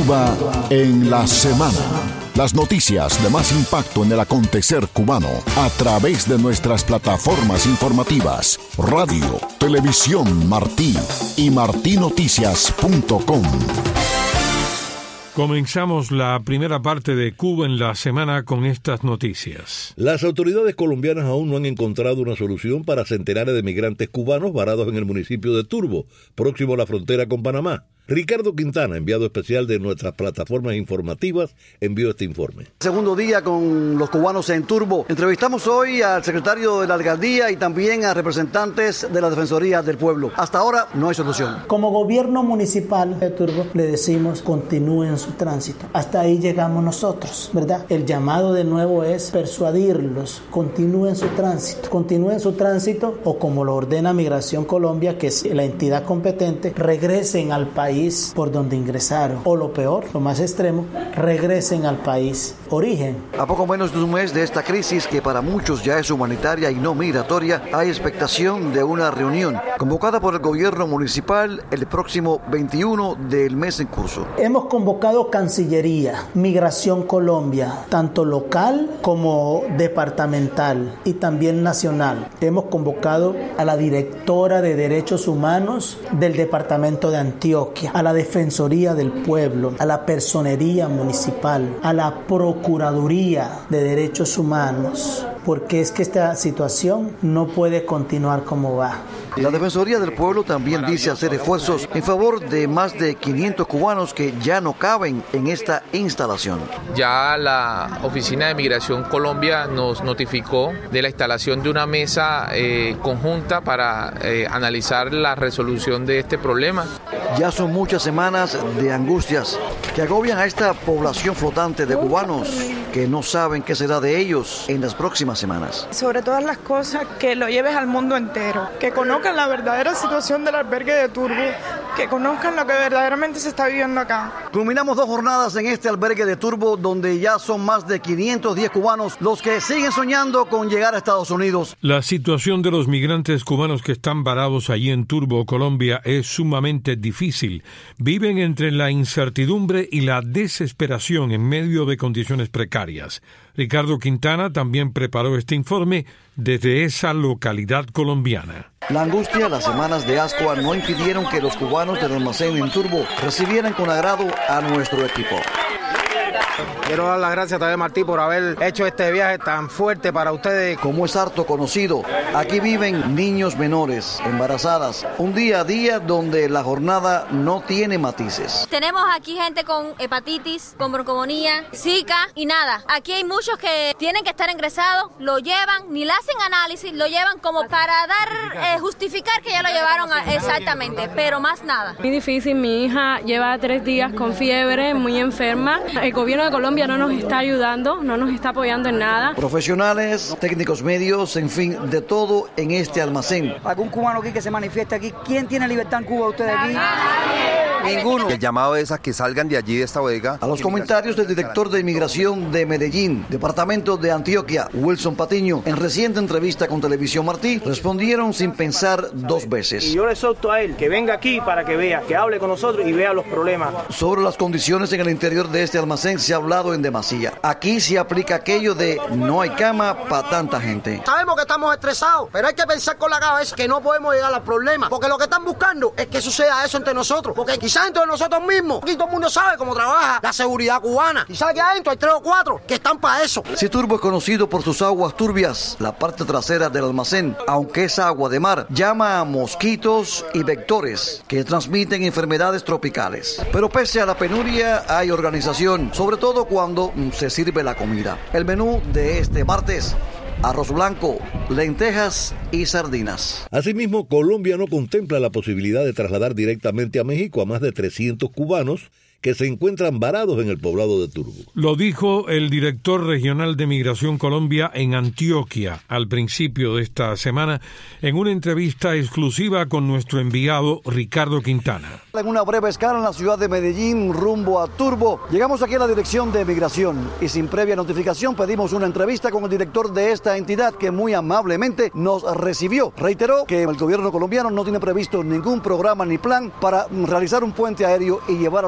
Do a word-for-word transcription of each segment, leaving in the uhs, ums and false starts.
Cuba en la semana. Las noticias de más impacto en el acontecer cubano a través de nuestras plataformas informativas, radio, televisión Martí y martí noticias punto com. Comenzamos la primera parte de Cuba en la semana con estas noticias. Las autoridades colombianas aún no han encontrado una solución para centenares de migrantes cubanos varados en el municipio de Turbo, próximo a la frontera con Panamá. Ricardo Quintana, enviado especial de nuestras plataformas informativas, envió este informe. Segundo día con los cubanos en Turbo. Entrevistamos hoy al secretario de la alcaldía y también a representantes de la Defensoría del Pueblo. Hasta ahora no hay solución. Como gobierno municipal de Turbo le decimos continúen su tránsito. Hasta ahí llegamos nosotros, ¿verdad? El llamado de nuevo es persuadirlos, continúen su tránsito. Continúen su tránsito o como lo ordena Migración Colombia, que es la entidad competente, regresen al país por donde ingresaron, o lo peor, lo más extremo, regresen al país origen. A poco menos de un mes de esta crisis, que para muchos ya es humanitaria y no migratoria, hay expectación de una reunión convocada por el gobierno municipal el próximo veintiuno del mes en curso. Hemos convocado Cancillería, Migración Colombia, tanto local como departamental y también nacional. Hemos convocado a la directora de Derechos Humanos del departamento de Antioquia, a la Defensoría del Pueblo, a la Personería Municipal, a la Procuraduría de Derechos Humanos, porque es que esta situación no puede continuar como va. La Defensoría del Pueblo también dice hacer esfuerzos en favor de más de quinientos cubanos que ya no caben en esta instalación. Ya la Oficina de Migración Colombia nos notificó de la instalación de una mesa eh, conjunta para eh, analizar la resolución de este problema. Ya son muchas semanas de angustias que agobian a esta población flotante de cubanos que no saben qué será de ellos en las próximas semanas. Sobre todas las cosas, que lo lleves al mundo entero, que conozcan la verdadera situación del albergue de Turbo, que conozcan lo que verdaderamente se está viviendo acá. Culminamos dos jornadas en este albergue de Turbo, donde ya son más de quinientos diez cubanos los que siguen soñando con llegar a Estados Unidos. La situación de los migrantes cubanos que están varados allí en Turbo, Colombia, es sumamente difícil. Viven entre la incertidumbre y la desesperación en medio de condiciones precarias. Ricardo Quintana también preparó este informe desde esa localidad colombiana. La angustia, las semanas de ascua no impidieron que los cubanos del almacén en Turbo recibieran con agrado a nuestro equipo. Quiero dar las gracias también, Martí, por haber hecho este viaje tan fuerte para ustedes. Como es harto conocido, aquí viven niños menores, embarazadas, un día a día donde la jornada no tiene matices. Tenemos aquí gente con hepatitis, con broncomonía, zika y nada. Aquí hay muchos que tienen que estar ingresados, lo llevan, ni le hacen análisis, lo llevan como para dar, eh, justificar que ya lo llevaron a, exactamente, pero más nada. Muy difícil, mi hija lleva tres días con fiebre, muy enferma. El gobierno de Colombia no nos está ayudando, no nos está apoyando en nada. Profesionales, técnicos medios, en fin, de todo en este almacén. ¿Algún cubano aquí que se manifieste aquí? ¿Quién tiene libertad en Cuba, ustedes aquí? Ninguno. El llamado es a que salgan de allí, de esta bodega. A los comentarios del director de Inmigración de Medellín, departamento de Antioquia, Wilson Patiño, en reciente entrevista con Televisión Martí, respondieron sin pensar dos veces. Y yo le exhorto a él que venga aquí para que vea, que hable con nosotros y vea los problemas. Sobre las condiciones en el interior de este almacén se ha hablado en demasía. Aquí se aplica aquello de no hay cama para tanta gente. Sabemos que estamos estresados, pero hay que pensar con la cabeza que no podemos llegar al problema, porque lo que están buscando es que suceda eso entre nosotros, porque quizás entre nosotros mismos, aquí todo el mundo sabe cómo trabaja la seguridad cubana, quizás aquí adentro hay tres o cuatro que están para eso. Si Turbo es conocido por sus aguas turbias, la parte trasera del almacén, aunque es agua de mar, llama a mosquitos y vectores que transmiten enfermedades tropicales. Pero pese a la penuria hay organización, sobre todo cuando se sirve la comida. El menú de este martes: arroz blanco, lentejas y sardinas. Asimismo, Colombia no contempla la posibilidad de trasladar directamente a México a más de trescientos cubanos que se encuentran varados en el poblado de Turbo. Lo dijo el director regional de Migración Colombia en Antioquia al principio de esta semana en una entrevista exclusiva con nuestro enviado Ricardo Quintana. En una breve escala en la ciudad de Medellín, rumbo a Turbo, llegamos aquí a la dirección de Migración y sin previa notificación pedimos una entrevista con el director de esta entidad, que muy amablemente nos recibió. Reiteró que el gobierno colombiano no tiene previsto ningún programa ni plan para realizar un puente aéreo y llevar a los cubanos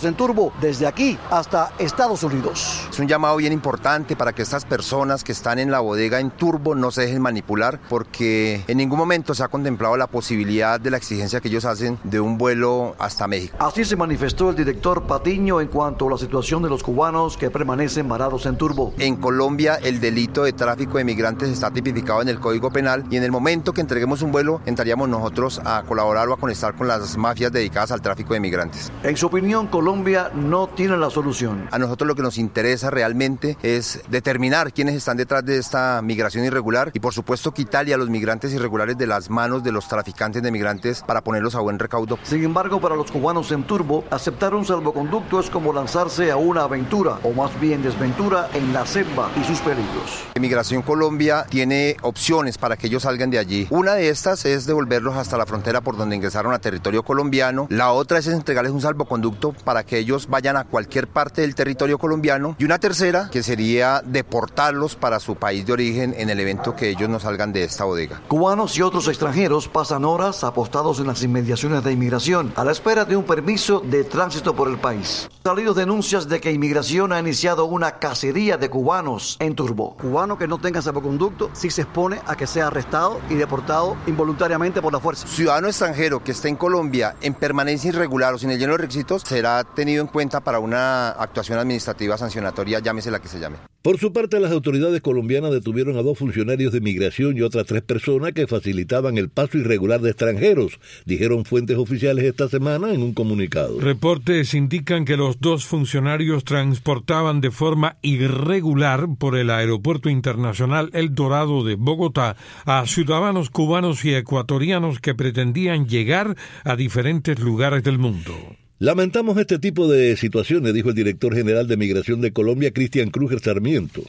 cubanos en Turbo, desde aquí hasta Estados Unidos. Es un llamado bien importante para que estas personas que están en la bodega en Turbo no se dejen manipular, porque en ningún momento se ha contemplado la posibilidad de la exigencia que ellos hacen de un vuelo hasta México. Así se manifestó el director Patiño en cuanto a la situación de los cubanos que permanecen varados en Turbo. En Colombia el delito de tráfico de migrantes está tipificado en el Código Penal y en el momento que entreguemos un vuelo entraríamos nosotros a colaborar o a conectar con las mafias dedicadas al tráfico de migrantes. En su opinión, Colombia no tiene la solución. A nosotros lo que nos interesa realmente es determinar quiénes están detrás de esta migración irregular y por supuesto quitarle a los migrantes irregulares de las manos de los traficantes de migrantes para ponerlos a buen recaudo. Sin embargo, para los cubanos en Turbo, aceptar un salvoconducto es como lanzarse a una aventura, o más bien desventura, en la selva y sus peligros. Migración Colombia tiene opciones para que ellos salgan de allí. Una de estas es devolverlos hasta la frontera por donde ingresaron a territorio colombiano. La otra es entregarles un salvoconducto para que ellos vayan a cualquier parte del territorio colombiano. Y una tercera, que sería deportarlos para su país de origen en el evento que ellos no salgan de esta bodega. Cubanos y otros extranjeros pasan horas apostados en las inmediaciones de inmigración a la espera de un permiso de tránsito por el país. Salido denuncias de que inmigración ha iniciado una cacería de cubanos en Turbo. Cubano que no tenga salvoconducto sí se expone a que sea arrestado y deportado involuntariamente por la fuerza. Ciudadano extranjero que esté en Colombia en permanencia irregular o sin el lleno de requisitos será tenido en cuenta para una actuación administrativa sancionatoria, llámese la que se llame. Por su parte, las autoridades colombianas detuvieron a dos funcionarios de migración y otras tres personas que facilitaban el paso irregular de extranjeros, dijeron fuentes oficiales esta semana en un comunicado. Reportes indican que los dos funcionarios transportaban de forma irregular por el Aeropuerto Internacional El Dorado de Bogotá a ciudadanos cubanos y ecuatorianos que pretendían llegar a diferentes lugares del mundo. Lamentamos este tipo de situaciones, dijo el director general de Migración de Colombia, Cristian Krüger Sarmiento.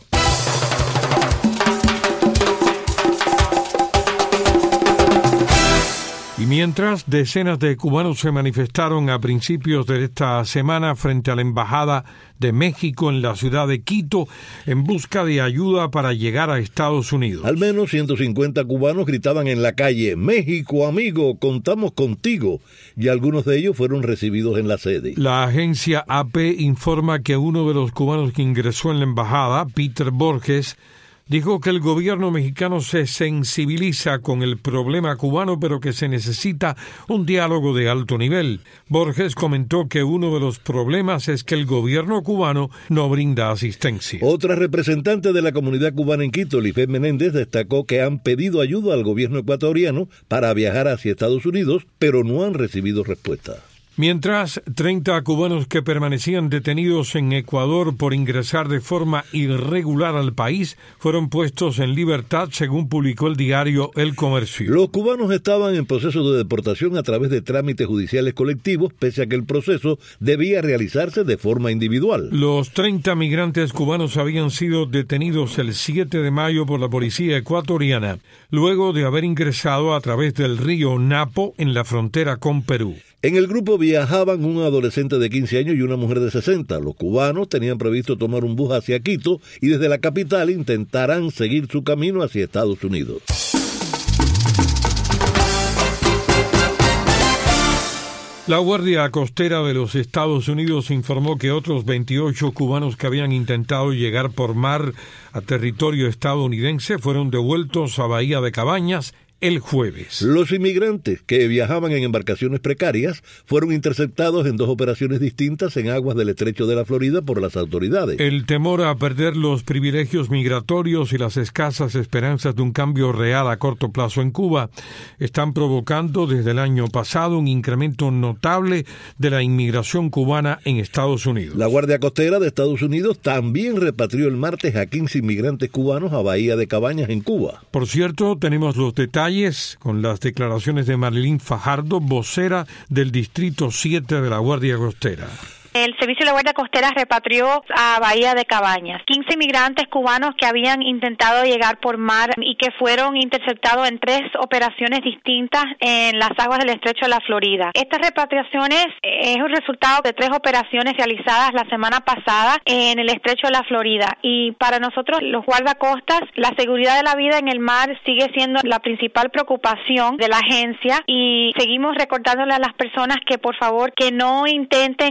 Y mientras decenas de cubanos se manifestaron a principios de esta semana frente a la Embajada de México en la ciudad de Quito en busca de ayuda para llegar a Estados Unidos. Al menos ciento cincuenta cubanos gritaban en la calle: «México, amigo, contamos contigo», y algunos de ellos fueron recibidos en la sede. La agencia A P informa que uno de los cubanos que ingresó en la embajada, Peter Borges, dijo que el gobierno mexicano se sensibiliza con el problema cubano, pero que se necesita un diálogo de alto nivel. Borges comentó que uno de los problemas es que el gobierno cubano no brinda asistencia. Otra representante de la comunidad cubana en Quito, Lisbeth Menéndez, destacó que han pedido ayuda al gobierno ecuatoriano para viajar hacia Estados Unidos, pero no han recibido respuesta. Mientras, treinta cubanos que permanecían detenidos en Ecuador por ingresar de forma irregular al país fueron puestos en libertad, según publicó el diario El Comercio. Los cubanos estaban en proceso de deportación a través de trámites judiciales colectivos, pese a que el proceso debía realizarse de forma individual. Los treinta migrantes cubanos habían sido detenidos el siete de mayo por la policía ecuatoriana, luego de haber ingresado a través del río Napo en la frontera con Perú. En el grupo viajaban un adolescente de quince años y una mujer de sesenta. Los cubanos tenían previsto tomar un bus hacia Quito y desde la capital intentarán seguir su camino hacia Estados Unidos. La Guardia Costera de los Estados Unidos informó que otros veintiocho cubanos que habían intentado llegar por mar a territorio estadounidense fueron devueltos a Bahía de Cabañas el jueves. Los inmigrantes que viajaban en embarcaciones precarias fueron interceptados en dos operaciones distintas en aguas del estrecho de la Florida por las autoridades. El temor a perder los privilegios migratorios y las escasas esperanzas de un cambio real a corto plazo en Cuba están provocando desde el año pasado un incremento notable de la inmigración cubana en Estados Unidos. La Guardia Costera de Estados Unidos también repatrió el martes a quince inmigrantes cubanos a Bahía de Cabañas en Cuba. Por cierto, tenemos los detalles con las declaraciones de Marilyn Fajardo, vocera del Distrito siete de la Guardia Costera. El Servicio de la Guardia Costera repatrió a Bahía de Cabañas quince inmigrantes cubanos que habían intentado llegar por mar y que fueron interceptados en tres operaciones distintas en las aguas del estrecho de la Florida. Estas repatriaciones es un resultado de tres operaciones realizadas la semana pasada en el estrecho de la Florida, y para nosotros los guardacostas la seguridad de la vida en el mar sigue siendo la principal preocupación de la agencia, y seguimos recordándole a las personas que por favor que no intenten esto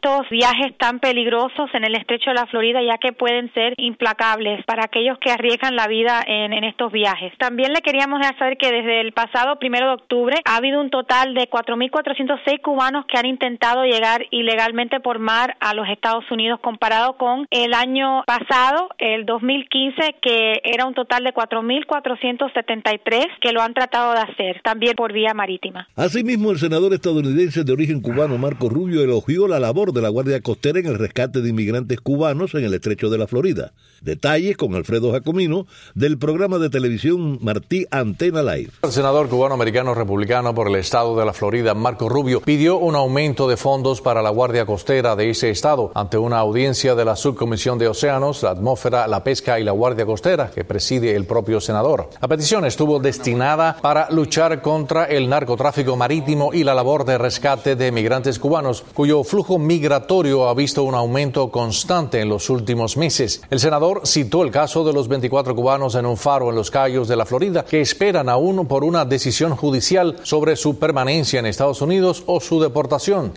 estos viajes tan peligrosos en el estrecho de la Florida, ya que pueden ser implacables para aquellos que arriesgan la vida en, en estos viajes. También le queríamos dejar saber que desde el pasado primero de octubre ha habido un total de cuatro mil cuatrocientos seis cubanos que han intentado llegar ilegalmente por mar a los Estados Unidos, comparado con el año pasado, el dos mil quince, que era un total de cuatro mil cuatrocientos setenta y tres que lo han tratado de hacer, también por vía marítima. Asimismo, el senador estadounidense de origen cubano Marco Rubio elogió la labor de la Guardia Costera en el rescate de inmigrantes cubanos en el estrecho de la Florida. Detalles con Alfredo Jacomino del programa de televisión Martí Antena Live. El senador cubano-americano republicano por el estado de la Florida, Marco Rubio, pidió un aumento de fondos para la Guardia Costera de ese estado ante una audiencia de la Subcomisión de Océanos, la Atmósfera, la Pesca y la Guardia Costera que preside el propio senador. La petición estuvo destinada para luchar contra el narcotráfico marítimo y la labor de rescate de migrantes cubanos, cuyo flujo migratorio ha visto un aumento constante en los últimos meses. El senador citó el caso de los veinticuatro cubanos en un faro en Los Cayos de la Florida que esperan aún por una decisión judicial sobre su permanencia en Estados Unidos o su deportación.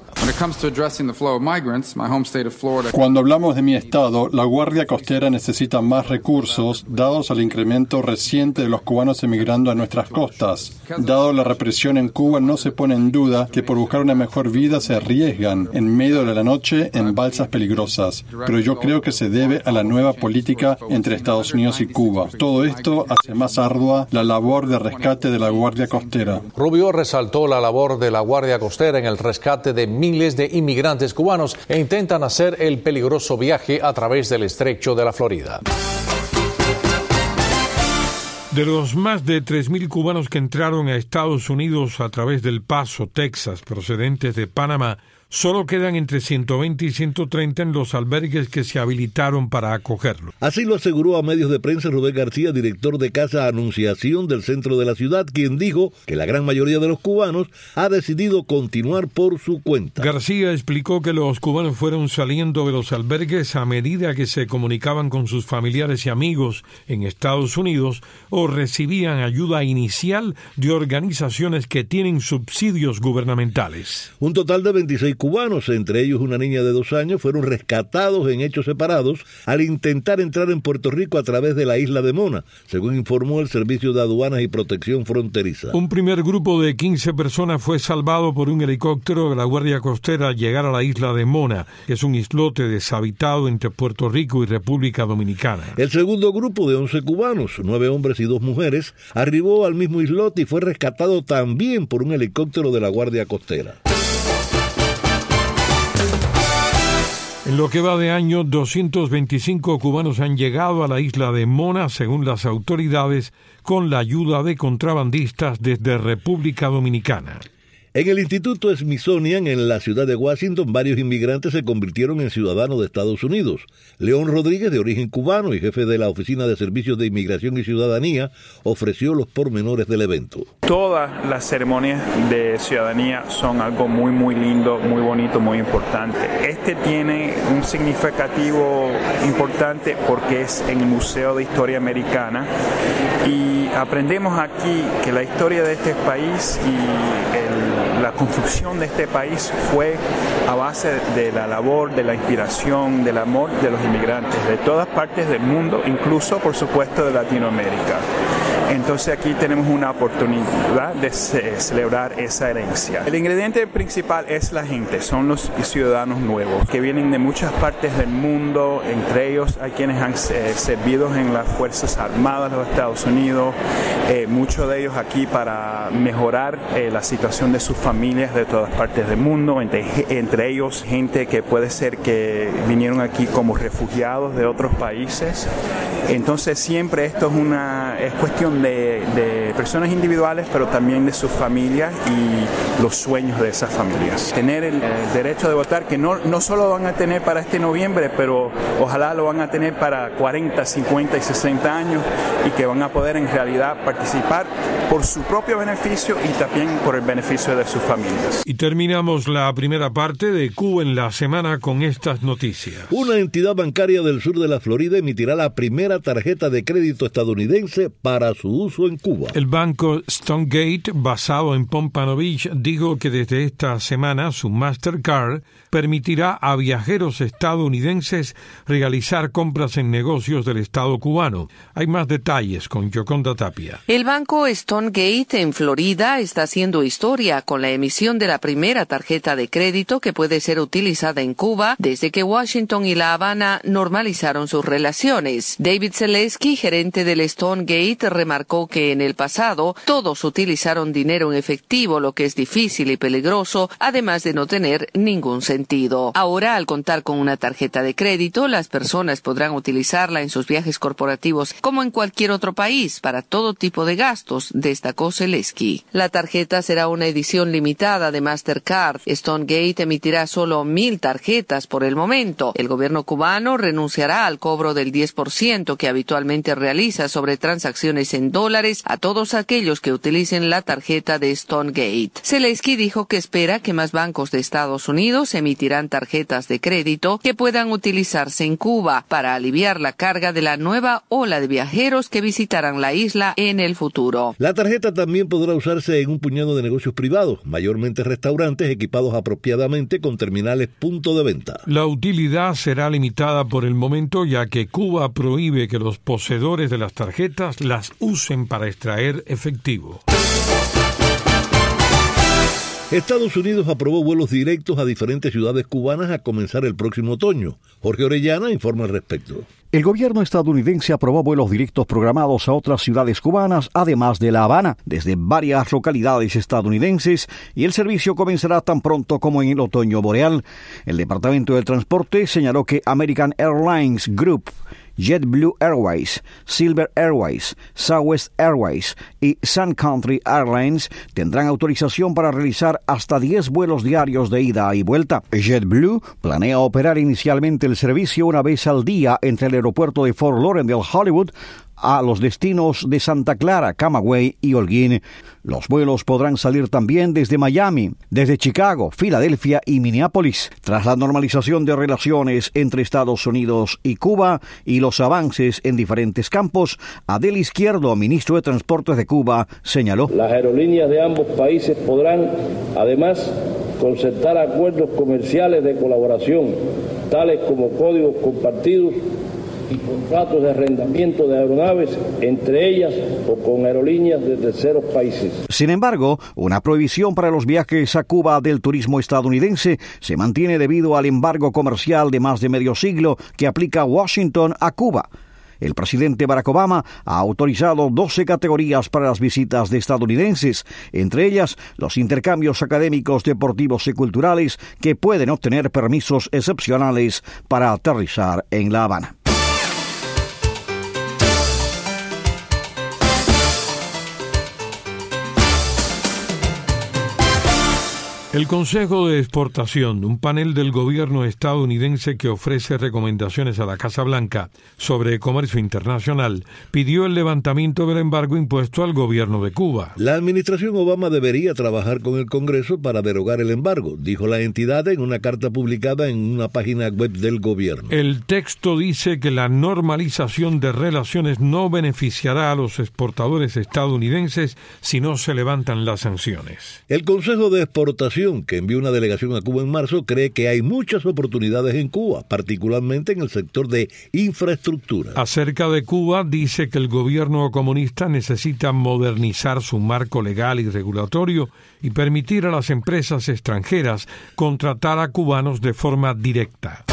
Cuando hablamos de mi estado, la Guardia Costera necesita más recursos, dados al incremento reciente de los cubanos emigrando a nuestras costas. Dado la represión en Cuba, no se pone en duda que por buscar una mejor vida se arriesgan en medio de la noche en balsas peligrosas. Pero yo creo que se debe a la nueva política entre Estados Unidos y Cuba. Todo esto hace más ardua la labor de rescate de la Guardia Costera. Rubio resaltó la labor de la Guardia Costera en el rescate de miles de inmigrantes cubanos que intentan hacer el peligroso viaje a través del estrecho de la Florida. De los más de tres mil cubanos que entraron a Estados Unidos a través del Paso, Texas, procedentes de Panamá, solo quedan entre ciento veinte y ciento treinta en los albergues que se habilitaron para acogerlos. Así lo aseguró a medios de prensa Rubén García, director de Casa Anunciación del centro de la ciudad, quien dijo que la gran mayoría de los cubanos ha decidido continuar por su cuenta. García explicó que los cubanos fueron saliendo de los albergues a medida que se comunicaban con sus familiares y amigos en Estados Unidos o recibían ayuda inicial de organizaciones que tienen subsidios gubernamentales. Un total de veintiséis cubanos, entre ellos una niña de dos años, fueron rescatados en hechos separados al intentar entrar en Puerto Rico a través de la isla de Mona, según informó el Servicio de Aduanas y Protección Fronteriza. Un primer grupo de quince personas fue salvado por un helicóptero de la Guardia Costera al llegar a la isla de Mona, que es un islote deshabitado entre Puerto Rico y República Dominicana. El segundo grupo de once cubanos, nueve hombres y dos mujeres, arribó al mismo islote y fue rescatado también por un helicóptero de la Guardia Costera. En lo que va de año, doscientos veinticinco cubanos han llegado a la isla de Mona, según las autoridades, con la ayuda de contrabandistas desde República Dominicana. En el Instituto Smithsonian, en la ciudad de Washington, varios inmigrantes se convirtieron en ciudadanos de Estados Unidos. León Rodríguez, de origen cubano y jefe de la Oficina de Servicios de Inmigración y Ciudadanía, ofreció los pormenores del evento. Todas las ceremonias de ciudadanía son algo muy, muy lindo, muy bonito, muy importante. Este tiene un significativo importante porque es en el Museo de Historia Americana y aprendemos aquí que la historia de este país y el la construcción de este país fue a base de la labor, de la inspiración, del amor de los inmigrantes de todas partes del mundo, incluso, por supuesto, de Latinoamérica. Entonces aquí tenemos una oportunidad de ce- celebrar esa herencia. El ingrediente principal es la gente, son los ciudadanos nuevos que vienen de muchas partes del mundo, entre ellos hay quienes han eh, servido en las Fuerzas Armadas de los Estados Unidos, eh, muchos de ellos aquí para mejorar eh, la situación de sus familias de todas partes del mundo, entre, entre ellos gente que puede ser que vinieron aquí como refugiados de otros países. Entonces siempre esto es una es cuestión de, de personas individuales, pero también de sus familias y los sueños de esas familias. Tener el, el derecho de votar, que no, no solo van a tener para este noviembre, pero ojalá lo van a tener para cuarenta, cincuenta y sesenta años y que van a poder en realidad participar por su propio beneficio y también por el beneficio de sus familias. Y terminamos la primera parte de Cuba en la semana con estas noticias. Una entidad bancaria del sur de la Florida emitirá la primera tarjeta de crédito estadounidense para su uso en Cuba. El banco Stonegate, basado en Pompano Beach, dijo que desde esta semana su Mastercard permitirá a viajeros estadounidenses realizar compras en negocios del Estado cubano. Hay más detalles con Yoconda Tapia. El banco Stonegate en Florida está haciendo historia con la emisión de la primera tarjeta de crédito que puede ser utilizada en Cuba desde que Washington y La Habana normalizaron sus relaciones. David Zaleski, gerente del Stonegate, remarcó que en el pasado todos utilizaron dinero en efectivo, lo que es difícil y peligroso, además de no tener ningún sentido. Ahora, al contar con una tarjeta de crédito, las personas podrán utilizarla en sus viajes corporativos como en cualquier otro país para todo tipo de gastos, destacó Zaleski. La tarjeta será una edición limitada de Mastercard. Stonegate emitirá solo mil tarjetas por el momento. El gobierno cubano renunciará al cobro del diez por ciento que habitualmente realiza sobre transacciones en dólares a todos aquellos que utilicen la tarjeta de Stonegate. Zaleski dijo que espera que más bancos de Estados Unidos emitirán tarjetas de crédito que puedan utilizarse en Cuba para aliviar la carga de la nueva ola de viajeros que visitarán la isla en el futuro. La tarjeta también podrá usarse en un puñado de negocios privados, mayormente restaurantes equipados apropiadamente con terminales punto de venta. La utilidad será limitada por el momento, ya que Cuba prohíbe que los poseedores de las tarjetas las usen para extraer efectivo. Estados Unidos aprobó vuelos directos a diferentes ciudades cubanas a comenzar el próximo otoño. Jorge Orellana informa al respecto. El gobierno estadounidense aprobó vuelos directos programados a otras ciudades cubanas, además de La Habana, desde varias localidades estadounidenses, y el servicio comenzará tan pronto como en el otoño boreal. El Departamento del Transporte señaló que American Airlines Group, JetBlue Airways, Silver Airways, Southwest Airways y Sun Country Airlines tendrán autorización para realizar hasta diez vuelos diarios de ida y vuelta. JetBlue planea operar inicialmente el servicio una vez al día entre el aeropuerto de Fort Lauderdale, Hollywood, a los destinos de Santa Clara, Camagüey y Holguín. Los vuelos podrán salir también desde Miami, desde Chicago, Filadelfia y Minneapolis. Tras la normalización de relaciones entre Estados Unidos y Cuba y los avances en diferentes campos, Adel Izquierdo, ministro de Transportes de Cuba, señaló: las aerolíneas de ambos países podrán, además, concertar acuerdos comerciales de colaboración, tales como códigos compartidos y contratos de arrendamiento de aeronaves, entre ellas o con aerolíneas de terceros países. Sin embargo, una prohibición para los viajes a Cuba del turismo estadounidense se mantiene debido al embargo comercial de más de medio siglo que aplica Washington a Cuba. El presidente Barack Obama ha autorizado doce categorías para las visitas de estadounidenses, entre ellas los intercambios académicos, deportivos y culturales que pueden obtener permisos excepcionales para aterrizar en La Habana. El Consejo de Exportación, un panel del gobierno estadounidense que ofrece recomendaciones a la Casa Blanca sobre comercio internacional, pidió el levantamiento del embargo impuesto al gobierno de Cuba. La administración Obama debería trabajar con el Congreso para derogar el embargo, dijo la entidad en una carta publicada en una página web del gobierno. El texto dice que la normalización de relaciones no beneficiará a los exportadores estadounidenses si no se levantan las sanciones. El Consejo de Exportación, que envió una delegación a Cuba en marzo, cree que hay muchas oportunidades en Cuba, particularmente en el sector de infraestructura. Acerca de Cuba, dice que el gobierno comunista necesita modernizar su marco legal y regulatorio y permitir a las empresas extranjeras contratar a cubanos de forma directa.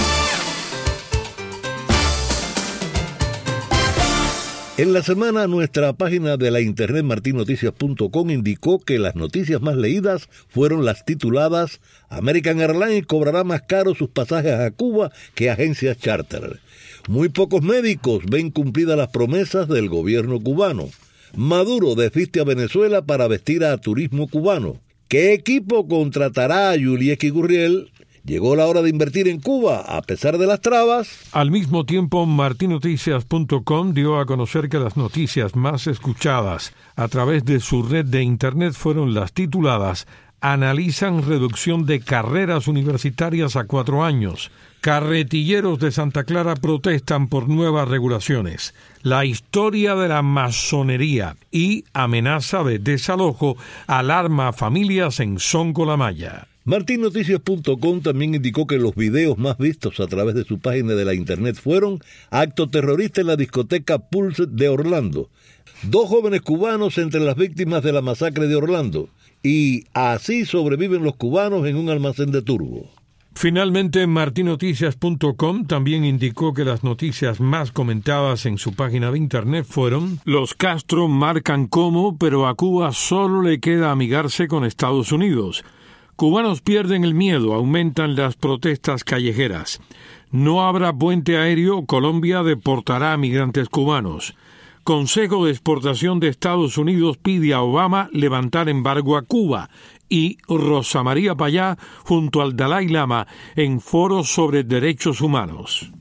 En la semana, nuestra página de la internet martin noticias punto com indicó que las noticias más leídas fueron las tituladas American Airlines cobrará más caro sus pasajes a Cuba que agencias charter. Muy pocos médicos ven cumplidas las promesas del gobierno cubano. Maduro desviste a Venezuela para vestir a turismo cubano. ¿Qué equipo contratará a Yuliesky Gurriel Llegó la hora de invertir en Cuba, a pesar de las trabas. Al mismo tiempo, martin noticias punto com dio a conocer que las noticias más escuchadas a través de su red de Internet fueron las tituladas «Analizan reducción de carreras universitarias a cuatro años», «Carretilleros de Santa Clara protestan por nuevas regulaciones», «La historia de la masonería» y «Amenaza de desalojo alarma a familias en Soncolamaya». martin noticias punto com también indicó que los videos más vistos a través de su página de la internet fueron acto terrorista en la discoteca Pulse de Orlando, dos jóvenes cubanos entre las víctimas de la masacre de Orlando, y así sobreviven los cubanos en un almacén de Turbo. Finalmente, martin noticias punto com también indicó que las noticias más comentadas en su página de internet fueron: los Castro marcan cómo, pero a Cuba solo le queda amigarse con Estados Unidos. Cubanos pierden el miedo, aumentan las protestas callejeras. No habrá puente aéreo, Colombia deportará a migrantes cubanos. Consejo de Exportación de Estados Unidos pide a Obama levantar embargo a Cuba. Y Rosa María Payá junto al Dalai Lama en foros sobre derechos humanos.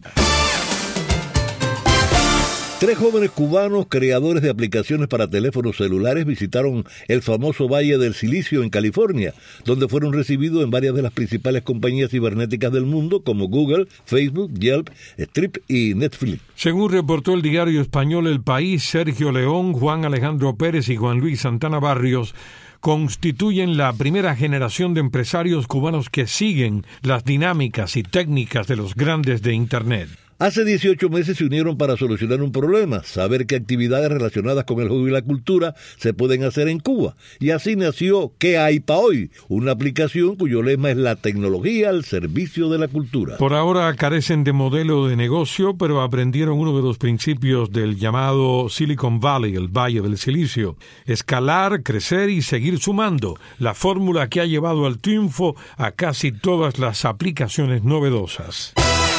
Tres jóvenes cubanos creadores de aplicaciones para teléfonos celulares visitaron el famoso Valle del Silicio en California, donde fueron recibidos en varias de las principales compañías cibernéticas del mundo como Google, Facebook, Yelp, Strip y Netflix. Según reportó el diario español El País, Sergio León, Juan Alejandro Pérez y Juan Luis Santana Barrios constituyen la primera generación de empresarios cubanos que siguen las dinámicas y técnicas de los grandes de Internet. Hace dieciocho meses se unieron para solucionar un problema, saber qué actividades relacionadas con el juego y la cultura se pueden hacer en Cuba. Y así nació ¿Qué hay pa' hoy?, una aplicación cuyo lema es la tecnología al servicio de la cultura. Por ahora carecen de modelo de negocio, pero aprendieron uno de los principios del llamado Silicon Valley, el Valle del Silicio: escalar, crecer y seguir sumando, la fórmula que ha llevado al triunfo a casi todas las aplicaciones novedosas.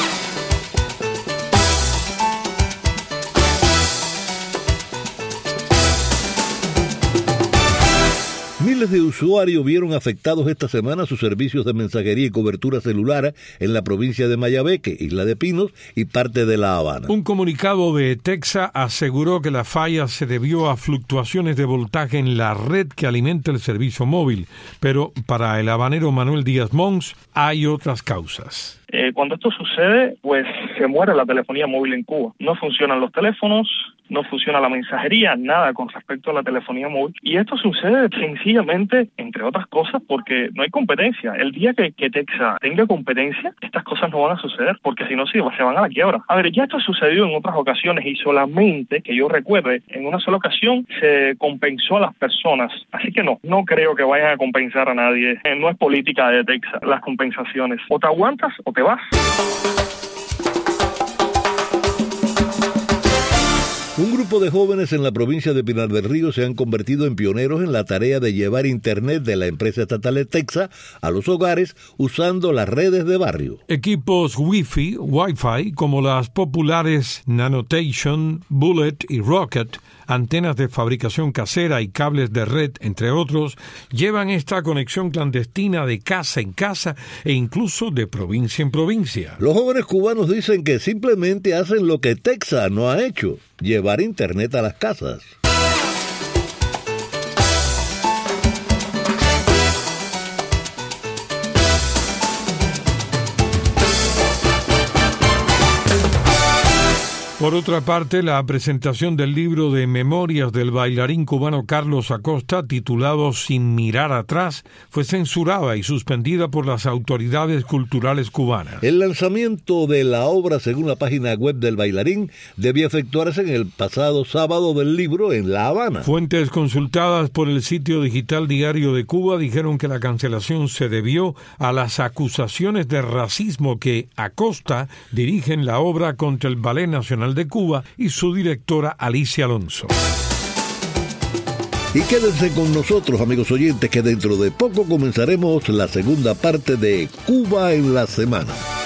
Miles de usuarios vieron afectados esta semana sus servicios de mensajería y cobertura celular en la provincia de Mayabeque, Isla de Pinos y parte de La Habana. Un comunicado de Texa aseguró que la falla se debió a fluctuaciones de voltaje en la red que alimenta el servicio móvil, pero para el habanero Manuel Díaz Mons hay otras causas. Eh, cuando esto sucede, pues se muere la telefonía móvil en Cuba. No funcionan los teléfonos, no funciona la mensajería, nada con respecto a la telefonía móvil. Y esto sucede sencillamente, entre otras cosas, porque no hay competencia. El día que, que Texa tenga competencia, estas cosas no van a suceder, porque si no se, se van a la quiebra. A ver, ya esto ha sucedido en otras ocasiones y solamente, que yo recuerde, en una sola ocasión se compensó a las personas. Así que no, no creo que vayan a compensar a nadie. Eh, no es política de Texa las compensaciones. O te aguantas o te vas. Un grupo de jóvenes en la provincia de Pinar del Río se han convertido en pioneros en la tarea de llevar Internet de la empresa estatal de Texa a los hogares usando las redes de barrio. Equipos Wi-Fi, Wi-Fi, como las populares Nanotation, Bullet y Rocket, antenas de fabricación casera y cables de red, entre otros, llevan esta conexión clandestina de casa en casa e incluso de provincia en provincia. Los jóvenes cubanos dicen que simplemente hacen lo que Texa no ha hecho: llevar Internet a las casas. Por otra parte, la presentación del libro de memorias del bailarín cubano Carlos Acosta, titulado Sin mirar atrás, fue censurada y suspendida por las autoridades culturales cubanas. El lanzamiento de la obra, según la página web del bailarín, debía efectuarse en el pasado sábado del libro en La Habana. Fuentes consultadas por el sitio digital Diario de Cuba dijeron que la cancelación se debió a las acusaciones de racismo que Acosta dirige en la obra contra el Ballet Nacional de Cuba y su directora Alicia Alonso. Y quédense con nosotros, amigos oyentes, que dentro de poco comenzaremos la segunda parte de Cuba en la semana.